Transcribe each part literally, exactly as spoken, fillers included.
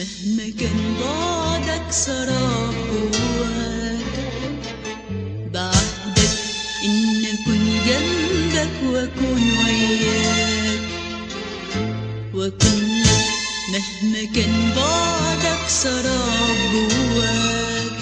مهما كان بعدك سراب جواك. بعهدك إن أكون جنبك وأكون وياك وأكون لك مهما كان بعدك سراب جواك.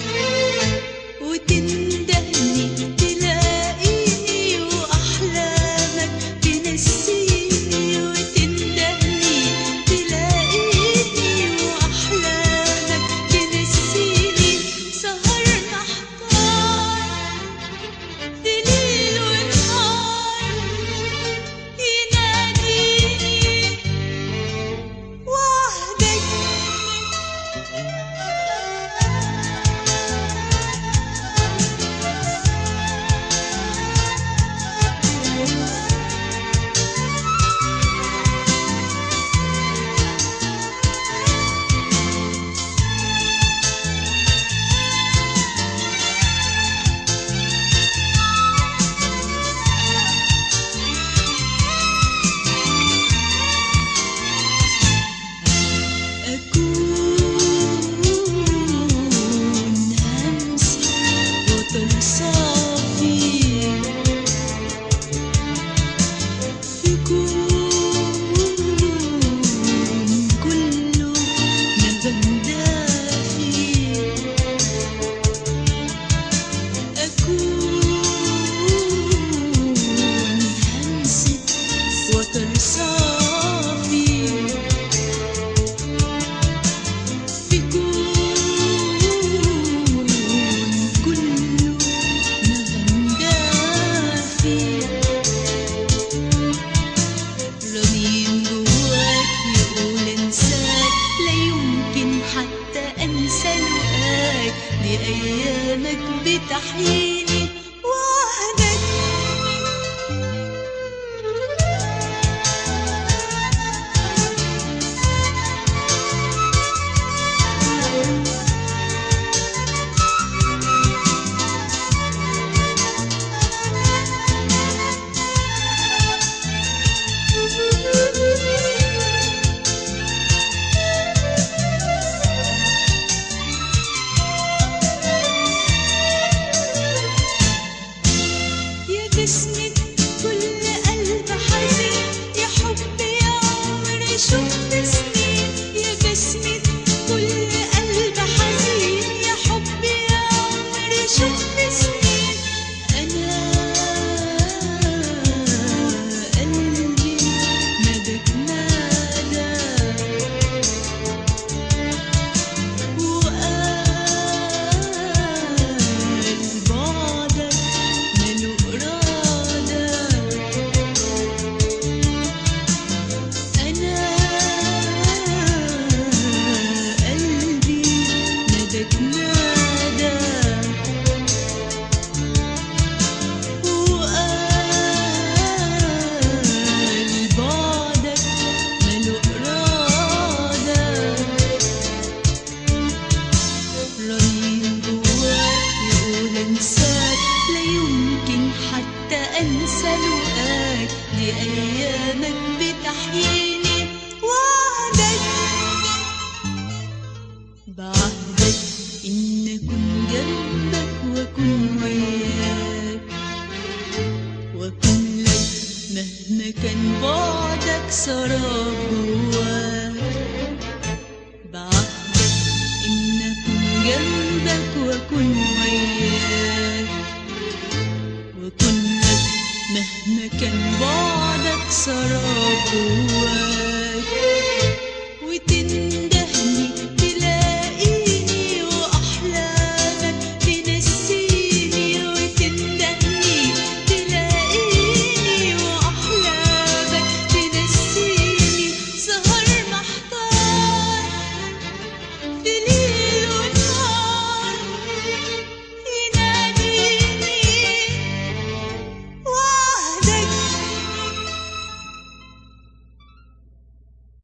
وتندهني تلاقيني وأحلامك تنسيني، وتندهني تلاقيني وأحلامك تنسيني. سهرنا احتار في ليل ونهار يناديني وعدك. أيامك بتحييني وعدك. بسند كل قلب حزين يا حبي يا عمري شفت سنين. يا بسند كل قلب حزين يا حبي يا عمري شفت سنين. أنا قلبي نادك نادى وقال بعدك ماله إرادة. أنا قلبي نادك نادى وقال بعدك ماله إرادة. رنين جواك يقول انساك لا يمكن حتى انسى لقاك. دي ايامك بتحييني وعدك. بعهدك ان اكون جنبك واكون وياك واكون لك مهما كان بعدك سراب